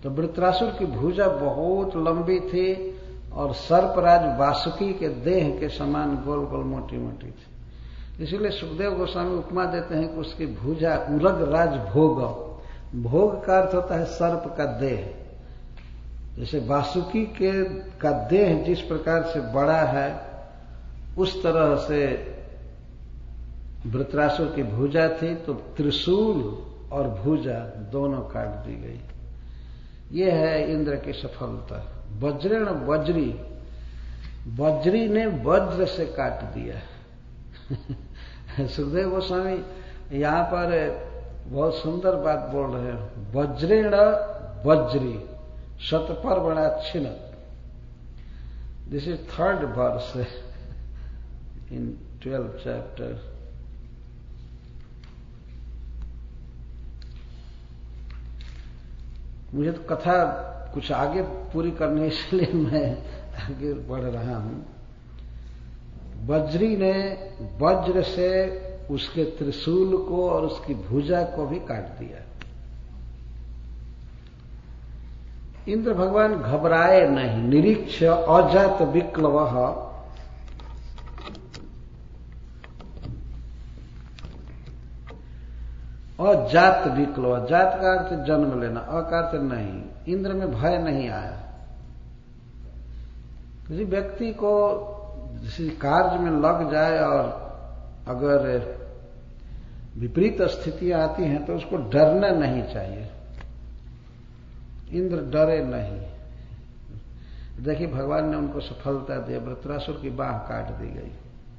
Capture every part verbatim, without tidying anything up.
तो वृत्रासुर की भुजा बहुत लंबी थी और सर्पराज वासुकी के देह के समान गोल गोल मोटी मोटी थी। इसीलिए सुखदेव गोस्वामी उपमा देते हैं कि उसकी भुजा उरग राज भोग, भोग का अर्थ होता है सर्प का देह। जैसे वासुकी के का देह जिस प्रकार से बड़ा है उस तरह से वृत्रासुर की भुजा थी, तो त्रिशूल और भुजा दोनों काट दी गई। ये है इंद्र की सफलता। वज्रेण वज्री, वज्री ने वज्र से काट दिया। सुखदेव गोस्वामी यहां पर बहुत सुंदर बात बोल रहे हैं। वज्रेण वज्री शतपर्वणाच्छिन्न, this is third verse in twelfth chapter. मुझे तो कथा कुछ आगे पूरी करनी है, इसलिए मैं आगे बढ़ रहा हूं। वज्री ने वज्र से उसके त्रिशूल को और उसकी भुजा को भी काट दिया। इंद्र भगवान घबराए नहीं। निरीक्ष अजात विक्लव, अजात विक्लव, जात का अर्थ जन्म लेना, अ का अर्थ नहीं। इंद्र में भय नहीं आया। किसी व्यक्ति को किसी कार्य में लग जाए और अगर विपरीत स्थितियां आती हैं तो उसको डरना नहीं चाहिए। इंद्र डरे नहीं। देखिए भगवान ने उनको सफलता दी, वृत्रासुर की बाह काट दी गई।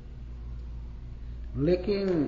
लेकिन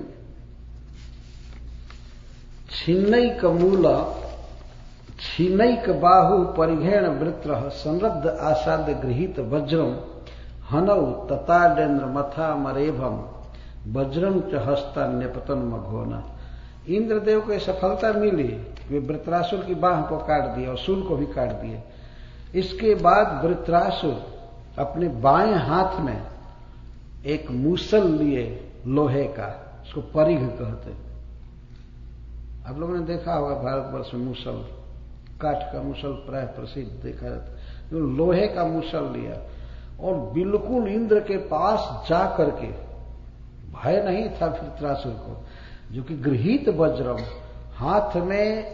छिन्नैक मूल छिन्नैक बाहु परिघेण वृत्र संरब्ध आसाद्य गृहीत वज्रम हनौ तताडेन्द्र मथा मरेभम वज्रम च हस्ता न्यपतन मघोना। इंद्रदेव को सफलता मिली, वे वृत्रासुर की बाह को काट दिया और शूल को भी काट दिए। इसके बाद वृत्रासुर अपने बाएं हाथ में एक मूसल लिए लोहे का, उसको परिघ कहते। आप लोगों ने देखा होगा भारतवर्ष में मूसल, काठ का मूसल प्राय प्रसिद्ध देखा जाता है। तो लोहे का मूसल लिया और बिल्कुल इंद्र के पास जा करके, भय नहीं था वृत्रासुर को, जो कि गृहीत वज्रम, हाथ में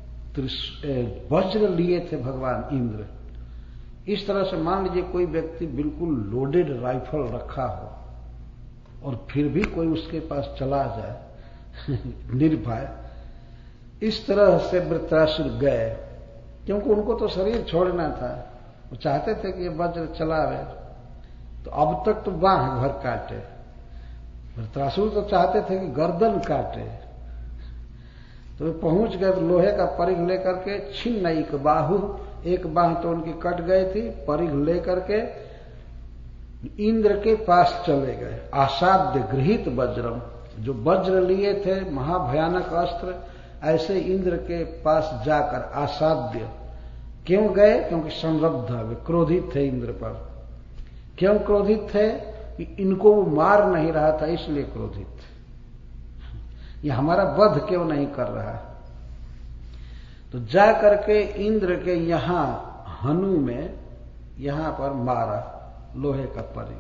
वज्र लिए थे भगवान इंद्र। इस तरह से मान लीजिए कोई व्यक्ति बिल्कुल लोडेड राइफल रखा हो और फिर भी कोई उसके पास चला जाए निर्भय, इस तरह से वृत्रासुर गए, क्योंकि उनको तो शरीर छोड़ना था। वो चाहते थे कि ये वज्र चलावे, तो अब तक तो बाह भर काटे। वृत्रासुर तो चाहते थे कि गर्दन काटे। तो वे पहुंच गए, तो लोहे का परिघ लेकर के छिन्नैक बाहु, एक बाह तो उनकी कट गई थी, परिघ लेकर के इंद्र के पास चले गए। आसाद्य गृहीत वज्रम, जो वज्र लिए थे महाभयानक अस्त्र, ऐसे इंद्र के पास जाकर आसाद्य। क्यों गए? क्योंकि संरब्ध, वे क्रोधित थे इंद्र पर। क्यों क्रोधित थे? कि इनको वो मार नहीं रहा था, इसलिए क्रोधित थे। ये हमारा वध क्यों नहीं कर रहा? तो जा करके इंद्र के यहां हनु में, यहां पर मारा लोहे का परिघ।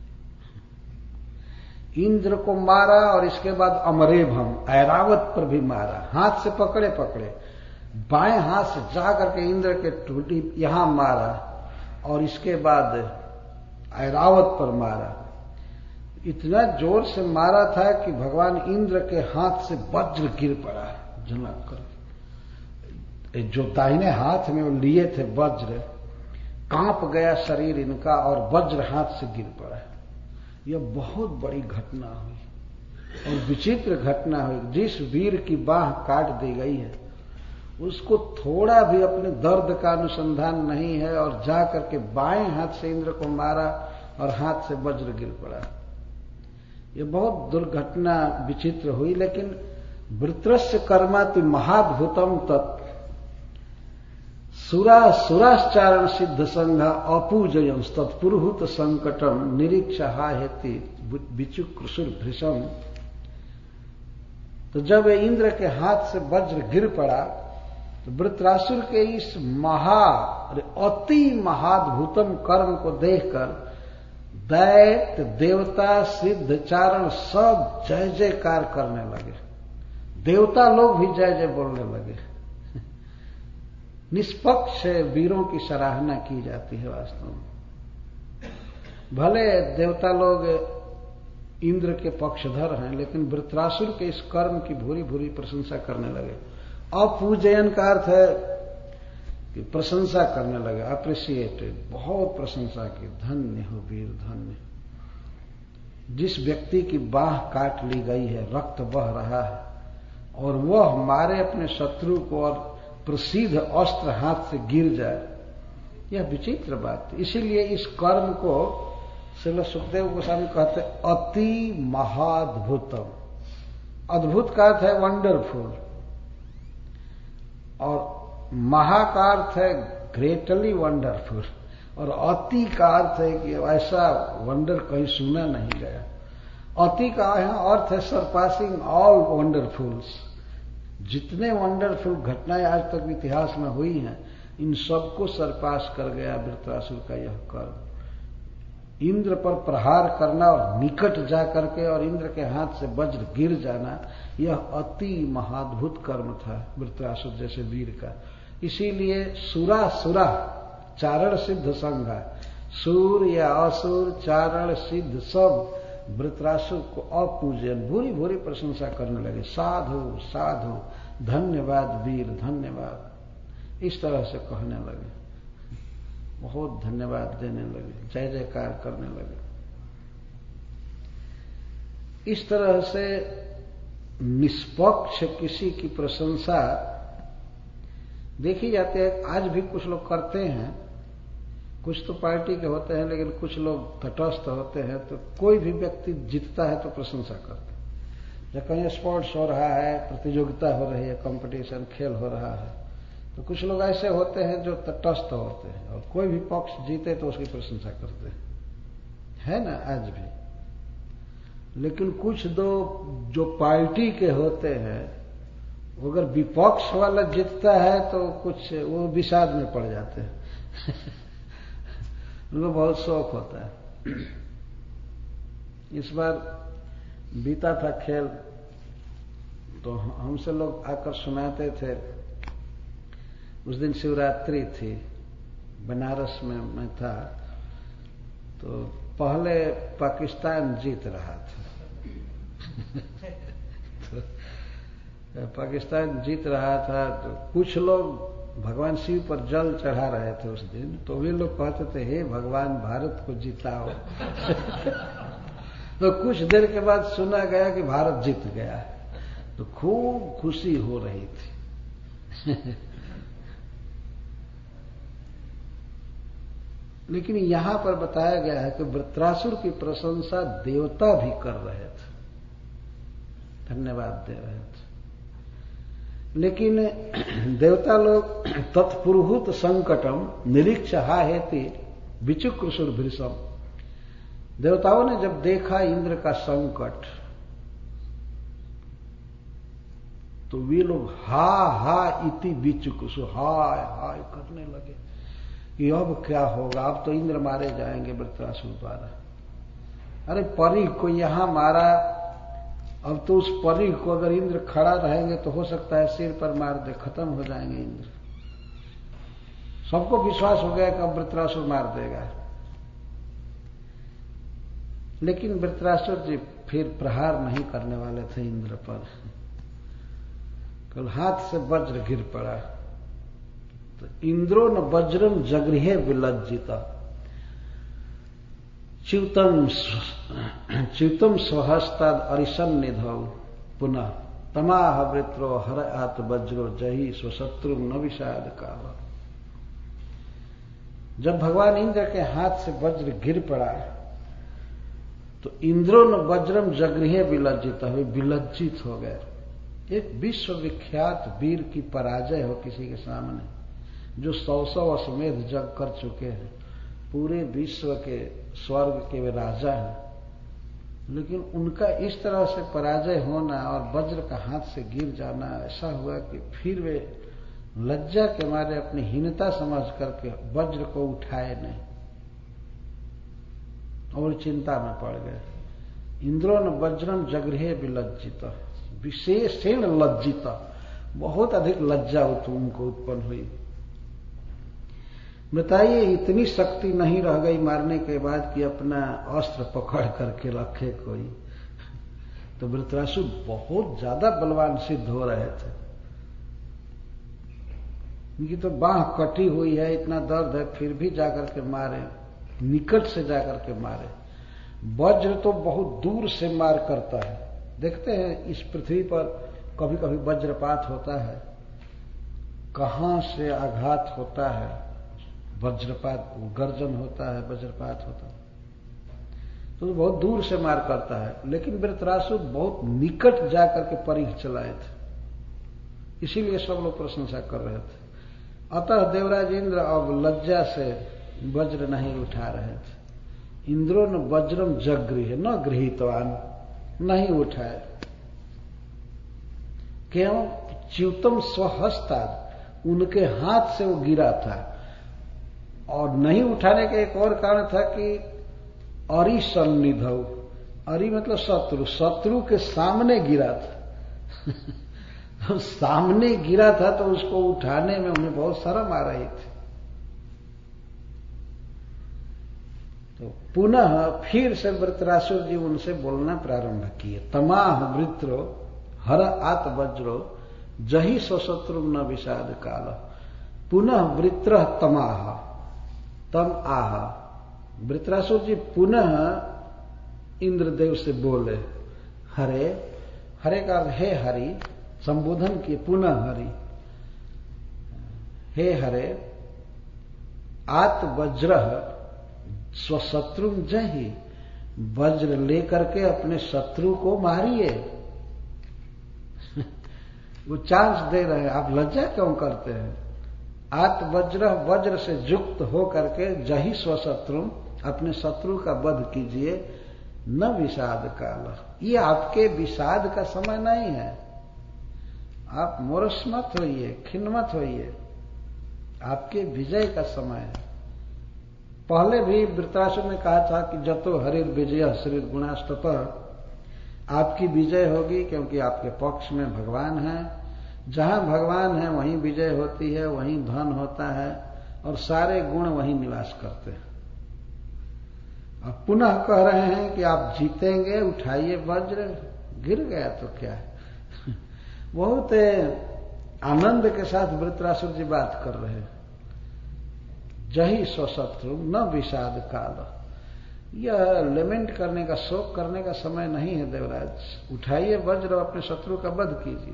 इंद्र को मारा और इसके बाद अमरेभम, ऐरावत पर भी मारा, हाथ से पकड़े पकड़े बाएं हाथ से जा करके इंद्र के टूटी यहां मारा और इसके बाद ऐरावत पर मारा। इतना जोर से मारा था कि भगवान इंद्र के हाथ से वज्र गिर पड़ा झनक कर। जो दाहिने हाथ में वो लिए थे वज्र, कांप गया शरीर इनका और वज्र हाथ से गिर पड़ा। यह बहुत बड़ी घटना हुई और विचित्र घटना हुई। जिस वीर की बाह काट दी गई है उसको थोड़ा भी अपने दर्द का अनुसंधान नहीं है और जा करके बाएं हाथ से इंद्र को मारा और हाथ से वज्र गिर पड़ा। यह बहुत दुर्घटना विचित्र हुई। लेकिन वृत्रस्य कर्माति महाद्भुतम तत् सुरा सुराश्चारण सिद्ध संघा अपूजयं तत्पुरुहूत संकटम निरीक्षा हेति विचुक्रसुर भृशम। तो जब इंद्र के हाथ से वज्र गिर पड़ा तो वृत्रासुर के इस महा अति महाद्भुतम कर्म को देखकर दैत्य देवता सिद्ध चारण सब जय जयकार करने लगे। देवता लोग भी जय जय बोलने लगे। निष्पक्ष वीरों की सराहना की जाती है वास्तव में। भले देवता लोग इंद्र के पक्षधर हैं, लेकिन वृत्रासुर के इस कर्म की भूरी भूरी प्रशंसा करने लगे। अपूजयन का अर्थ है कि प्रशंसा करने लगे, अप्रिशिएटेड, बहुत प्रशंसा की। धन्य हो वीर, धन्य। जिस व्यक्ति की बाह काट ली गई है, रक्त बह रहा है, और वह हमारे अपने शत्रु को और प्रसिद्ध अस्त्र हाथ से गिर जाए, यह विचित्र बात है। इसीलिए इस कर्म को श्रील सुखदेव गोस्वामी कहते अति महाद्भुतम। अद्भुत का अर्थ है वंडरफुल, और महा का अर्थ है ग्रेटली वंडरफुल, और अति का अर्थ है कि ऐसा वंडर कहीं सुना नहीं गया। अति का यहां अर्थ है सरपासिंग ऑल वंडरफुल्स। जितने वंडरफुल घटनाएं आज तक इतिहास में हुई हैं, इन सबको सरपास कर गया वृत्रासुर का यह कर्म। इंद्र पर प्रहार करना और निकट जा करके और इंद्र के हाथ से वज्र गिर जाना, यह अति महाद्भुत कर्म था वृत्रासुर जैसे वीर का। इसीलिए सुरा सुरा चारण सिद्ध संघा, सूर या असुर, चारण सिद्ध सब वृत्रासुर को अपूजन भूरी भूरी प्रशंसा करने लगे। साधु साधु, धन्यवाद वीर, धन्यवाद, इस तरह से कहने लगे। बहुत धन्यवाद देने लगे, जय जयकार करने लगे। इस तरह से निष्पक्ष किसी की प्रशंसा देखी जाती है। आज भी कुछ लोग करते हैं, कुछ तो पार्टी के होते हैं, लेकिन कुछ लोग तटस्थ होते हैं। तो कोई भी व्यक्ति जीतता है तो प्रशंसा करते हैं। जब कहीं स्पोर्ट्स हो रहा है, प्रतियोगिता हो रही है, कंपटीशन, खेल हो रहा है, तो कुछ लोग ऐसे होते हैं जो तटस्थ होते हैं, और कोई भी पक्ष जीते तो उसकी प्रशंसा करते हैं, है ना, आज भी। लेकिन कुछ दो जो पार्टी के होते हैं, अगर विपक्ष वाला जीतता है तो कुछ वो विषाद में पड़ जाते हैं। उनको बहुत शौक होता है। इस बार बीता था खेल, तो हमसे लोग आकर सुनाते थे। उस दिन शिवरात्रि थी, बनारस में मैं था, तो पहले पाकिस्तान जीत रहा था। तो पाकिस्तान जीत रहा था, तो कुछ लोग भगवान शिव पर जल चढ़ा रहे थे उस दिन। तो वे लोग कहते थे, हे भगवान भारत को जिताओ। तो कुछ देर के बाद सुना गया कि भारत जीत गया, तो खूब खुशी हो रही थी। लेकिन यहां पर बताया गया है कि वृत्रासुर की प्रशंसा देवता भी कर रहे थे, धन्यवाद दे रहे थे। लेकिन देवता लोग तत्पुरुहूत संकटम निरीक्ष हा हेति विचुक्रसुर भृशम। देवताओं ने जब देखा इंद्र का संकट, तो वे लोग हा हा इति विचुक्रसु, हाय हाय करने लगे कि अब क्या होगा, अब तो इंद्र मारे जाएंगे वृत्रासुर द्वारा। अरे परी को यहां मारा, अब तो उस परी को अगर इंद्र खड़ा रहेंगे तो हो सकता है सिर पर मार दे, खत्म हो जाएंगे इंद्र। सबको विश्वास हो गया कि अब वृत्रासुर मार देगा। लेकिन वृत्रासुर जी फिर प्रहार नहीं करने वाले थे इंद्र पर। कल हाथ से वज्र गिर पड़ा, तो इंद्रो न वज्रम जगृहे विलज्जिता च्युतम च्युतम स्वहस्ताद अरिशन निधौ पुनः तमाह वृत्रो हर आत वज्रो जही स्वशत्रु न विषाद का। जब भगवान इंद्र के हाथ से वज्र गिर पड़ा, तो इंद्रो न वज्रम जगृहे विलज्जित हुए, विलज्जित हो गए। एक विश्वविख्यात वीर की पराजय हो किसी के सामने, जो सौ सौ अश्वमेध जग कर चुके हैं, पूरे विश्व के स्वर्ग के वे राजा हैं, लेकिन उनका इस तरह से पराजय होना और वज्र का हाथ से गिर जाना, ऐसा हुआ कि फिर वे लज्जा के मारे अपनी हीनता समझ करके वज्र को उठाए नहीं और चिंता में पड़ गए। इंद्रो न वज्रम जगृहे विलज्जित, विशेषण लज्जित, बहुत अधिक लज्जा उनको उत्पन्न हुई। बताइए, इतनी शक्ति नहीं रह गई मारने के बाद कि अपना अस्त्र पकड़ करके रखे कोई। तो वृत्रासुर बहुत ज्यादा बलवान सिद्ध हो रहे थे। उनकी तो बांह कटी हुई है, इतना दर्द है, फिर भी जाकर के मारे, निकट से जाकर के मारे। वज्र तो बहुत दूर से मार करता है। देखते हैं इस पृथ्वी पर कभी कभी वज्रपात होता है, कहां से आघात होता है, वज्रपात, गर्जन होता है, वज्रपात होता है, तो बहुत दूर से मार करता है। लेकिन वृत्रासुर बहुत निकट जाकर के परिघ चलाए थे, इसीलिए सब लोग प्रशंसा कर रहे थे। अतः देवराज इंद्र अब लज्जा से वज्र नहीं उठा रहे थे। इंद्रो न वज्रम जगृह न गृहीतवान, नहीं उठाए। क्यों? च्युतम स्वहस्ताद, उनके हाथ से वो गिरा था। और नहीं उठाने का एक और कारण था कि अरि सन्निधौ, अरि मतलब शत्रु, शत्रु के सामने गिरा था। तो सामने गिरा था तो उसको उठाने में उन्हें बहुत शर्म आ रही थी। तो पुनः फिर से वृत्रासुर जी उनसे बोलना प्रारंभ किए। तमाह वृत्रो हर आत वज्रो जहि स्वशत्रु न विषाद काल। पुनः वृत्र तमाह, तम आह। वृत्रासुर जी पुनः इंद्रदेव से बोले, हरे, हरे का अर्थ हे हरि, संबोधन किए पुनः हरि, हे हरे, आत वज्र स्वशत्रु जहि, वज्र लेकर के अपने शत्रु को मारिए। वो चांस दे रहे हैं, आप लज्जा क्यों करते हैं? आत वज्र, वज्र से युक्त हो करके जहि स्वशत्रु, अपने शत्रु का वध कीजिए। न विषाद काल, ये आपके विषाद का समय नहीं है। आप मोरस मत होइए, खिन्न मत होइए, आपके विजय का समय है। पहले भी वृत्रासुर ने कहा था कि जतो हरिर विजय श्री गुणास्ततः, आपकी विजय होगी क्योंकि आपके पक्ष में भगवान है। जहां भगवान है वहीं विजय होती है, वहीं धन होता है और सारे गुण वहीं निवास करते हैं। अब पुनः कह रहे हैं कि आप जीतेंगे, उठाइए वज्र। गिर गया तो क्या है। बहुत आनंद के साथ वृत्रासुर जी बात कर रहे हैं। जहि स्वशत्रु न विषाद काल, यह लेमेंट करने का, शोक करने का समय नहीं है देवराज। उठाइए वज्र और अपने शत्रु का वध कीजिए।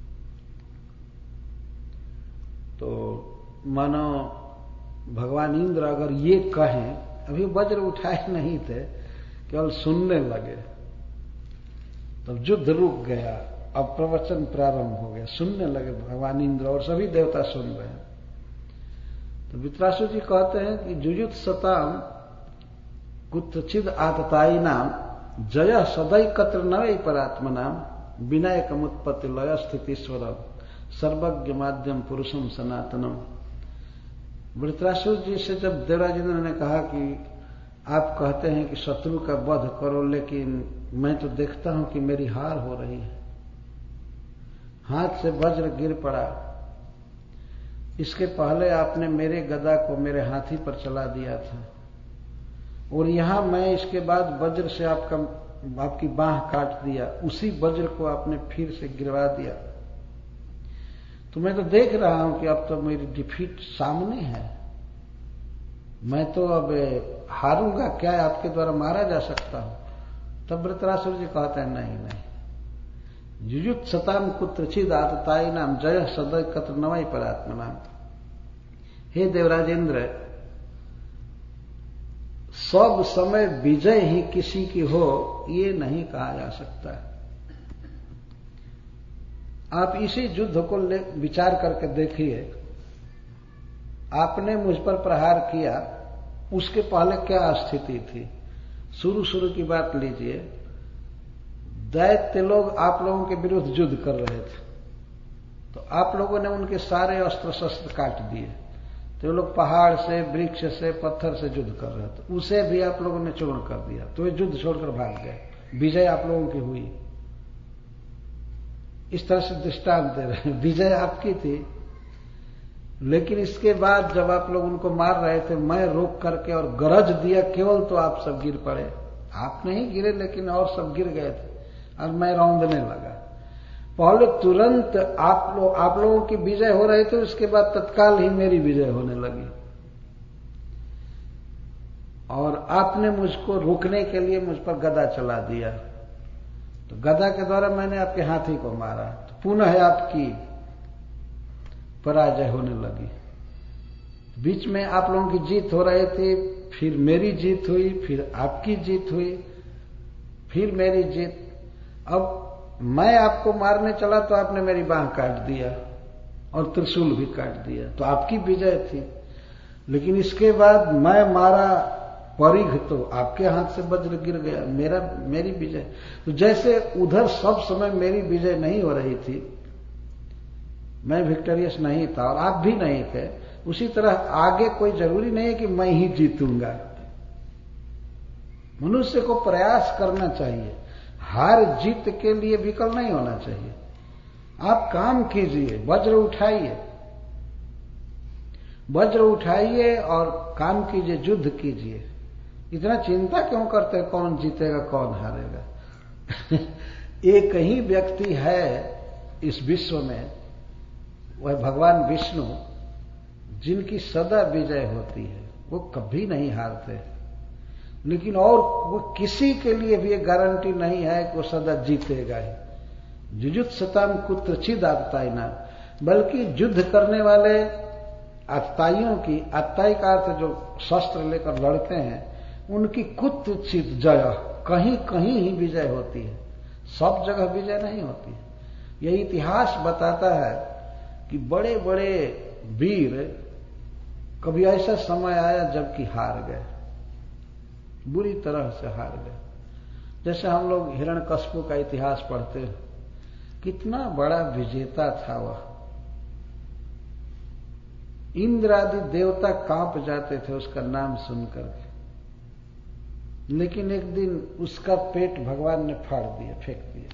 तो मानो भगवान इंद्र अगर ये कहें, अभी वज्र उठाए नहीं थे, केवल सुनने लगे, तब युद्ध रुक गया। अब प्रवचन प्रारंभ हो गया, सुनने लगे भगवान इंद्र और सभी देवता सुन रहे हैं। तो वृत्रासुर जी कहते हैं कि जुयुत सताम कुत्रचिद आतताई नाम जय सदैकत्र नवै परात्मनाम विनय कमुत्पत्ति लय स्थितिश्वर सर्वज्ञ माध्यम पुरुषम सनातनम। वृत्रासुर जी से जब देवराज इंद्र ने कहा कि आप कहते हैं कि शत्रु का वध करो, लेकिन मैं तो देखता हूं कि मेरी हार हो रही है, हाथ से वज्र गिर पड़ा। इसके पहले आपने मेरे गदा को मेरे हाथी पर चला दिया था, और यहां मैं इसके बाद वज्र से आपका आपकी बांह काट दिया, उसी वज्र को आपने फिर से गिरवा दिया। तो मैं तो देख रहा हूं कि अब तो मेरी डिफीट सामने है, मैं तो अब हारूंगा क्या, आपके द्वारा मारा जा सकता हूं। तब वृत्रासुर जी कहते हैं नहीं नहीं, युयुत सताम कुत्रचिद आतताई नाम जय सदै कत्र नवै परात्मनाम। हे देवराज इंद्र, सब समय विजय ही किसी की हो ये नहीं कहा जा सकता है। आप इसी युद्ध को ले विचार करके देखिए, आपने मुझ पर प्रहार किया, उसके पहले क्या स्थिति थी। शुरू शुरू की बात लीजिए, दैत्य लोग आप लोगों के विरुद्ध युद्ध कर रहे थे, तो आप लोगों ने उनके सारे अस्त्र शस्त्र काट दिए, तो ये लोग पहाड़ से, वृक्ष से, पत्थर से युद्ध कर रहे थे, उसे भी आप लोगों ने चूर्ण कर दिया, तो ये युद्ध छोड़कर भाग गए, विजय आप लोगों की हुई। इस तरह से दृष्टांत दे रहे हैं, विजय आपकी थी, लेकिन इसके बाद जब आप लोग उनको मार रहे थे, मैं रोक करके और गरज दिया केवल, तो आप सब गिर पड़े। आप नहीं गिरे, लेकिन और सब गिर गए थे, और मैं रौंदने लगा। पहले तुरंत आप लोग आप लोगों की विजय हो रही थी, उसके बाद तत्काल ही मेरी विजय होने लगी, और आपने मुझको रोकने के लिए मुझ पर गदा चला दिया, तो गदा के द्वारा मैंने आपके हाथी को मारा, तो पुनः आपकी पराजय होने लगी। बीच में आप लोगों की जीत हो रही थी, फिर मेरी जीत हुई, फिर आपकी जीत हुई, फिर मेरी जीत। अब मैं आपको मारने चला तो आपने मेरी बांह काट दिया और त्रिशूल भी काट दिया, तो आपकी विजय थी। लेकिन इसके बाद मैं मारा परिघ, तो आपके हाथ से वज्र गिर गया, मेरा मेरी विजय। तो जैसे उधर सब समय मेरी विजय नहीं हो रही थी, मैं विक्टोरियस नहीं था और आप भी नहीं थे, उसी तरह आगे कोई जरूरी नहीं है कि मैं ही जीतूंगा। मनुष्य को प्रयास करना चाहिए, हार जीत के लिए विकल नहीं होना चाहिए। आप काम कीजिए, वज्र उठाइए, वज्र उठाइए और काम कीजिए, युद्ध कीजिए। इतना चिंता क्यों करते हैं कौन जीतेगा कौन हारेगा? एक ही व्यक्ति है इस विश्व में, वह भगवान विष्णु, जिनकी सदा विजय होती है, वो कभी नहीं हारते। लेकिन और वो किसी के लिए भी एक गारंटी नहीं है कि वो सदा जीतेगा ही। जुजुत्सताम कुत्रचिद आत्तायिना, बल्कि युद्ध करने वाले आत्ताइयों की, आत्ताई का अर्थ जो शस्त्र लेकर लड़ते हैं, उनकी कुत्रचित जय, कहीं कहीं ही विजय होती है, सब जगह विजय नहीं होती। यह इतिहास बताता है कि बड़े बड़े वीर, कभी ऐसा समय आया जबकि हार गए, बुरी तरह से हार गए। जैसे हम लोग हिरण्यकश्यप का इतिहास पढ़ते हैं, कितना बड़ा विजेता था वह, इंद्र आदि देवता कांप जाते थे उसका नाम सुनकर के। लेकिन एक दिन उसका पेट भगवान ने फाड़ दिया, फेंक दिया,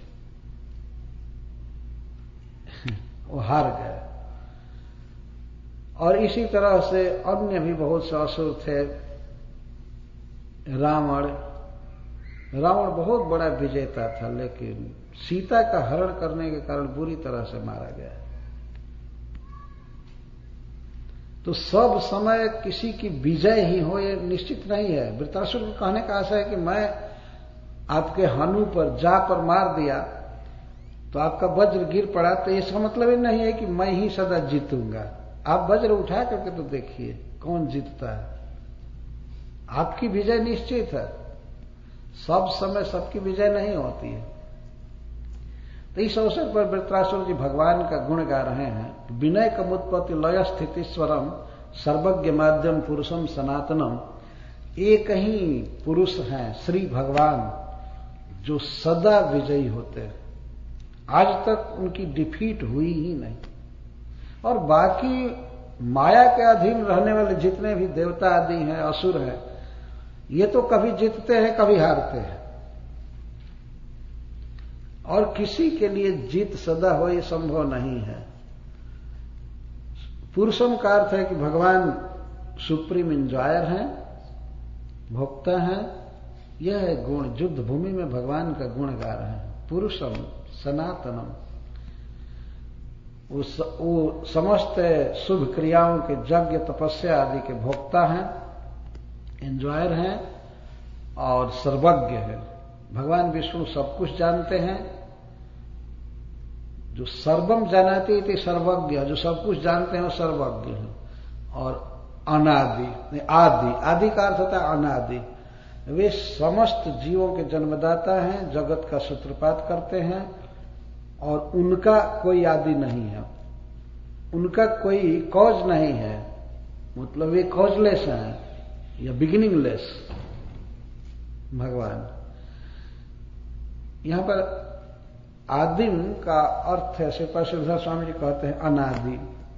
वो हार गया। और इसी तरह से अन्य भी बहुत से असुर थे। रावण रावण बहुत बड़ा विजेता था, लेकिन सीता का हरण करने के कारण बुरी तरह से मारा गया। तो सब समय किसी की विजय ही हो ये निश्चित नहीं है। वृत्रासुर को कहने का आशा है कि मैं आपके हनु पर जा पर मार दिया तो आपका वज्र गिर पड़ा, तो इसका मतलब ये नहीं है कि मैं ही सदा जीतूंगा। आप वज्र उठा करके तो देखिए कौन जीतता है। आपकी विजय निश्चित है, सब समय सबकी विजय नहीं होती है। तो इस अवसर पर वृत्रासुर जी भगवान का गुण गा रहे हैं। विनय कमुत्पत्ति लय स्थितिस्वरम सर्वज्ञ माध्यम पुरुषम सनातनम। एक ही पुरुष हैं श्री भगवान जो सदा विजयी होते हैं, आज तक उनकी डिफीट हुई ही नहीं। और बाकी माया के अधीन रहने वाले जितने भी देवता आदि हैं, असुर हैं, ये तो कभी जीतते हैं कभी हारते हैं, और किसी के लिए जीत सदा हो ये संभव नहीं है। पुरुषम का अर्थ है कि भगवान सुप्रीम इंजॉयर हैं, भोक्ता हैं। यह है गुण, युद्ध भूमि में भगवान का गुण गा रहे हैं। पुरुषम सनातनम, वो, स, वो समस्त शुभ क्रियाओं के यज्ञ तपस्या आदि के भोक्ता हैं, एंजॉयर हैं और सर्वज्ञ है। भगवान विष्णु सब कुछ जानते हैं। जो सर्वम जानाति इति सर्वज्ञ, जो सब कुछ जानते हैं वो सर्वज्ञ है। और अनादि, आदि, आदि का अर्थ होता है अनादि। वे समस्त जीवों के जन्मदाता हैं, जगत का सूत्रपात करते हैं, और उनका कोई आदि नहीं है, उनका कोई कॉज नहीं है। मतलब वे कॉजलेस हैं या बिगिनिंगलेस भगवान। यहां पर आदिम का अर्थ है, श्रीपाद श्रीधर स्वामी जी कहते हैं अनादि।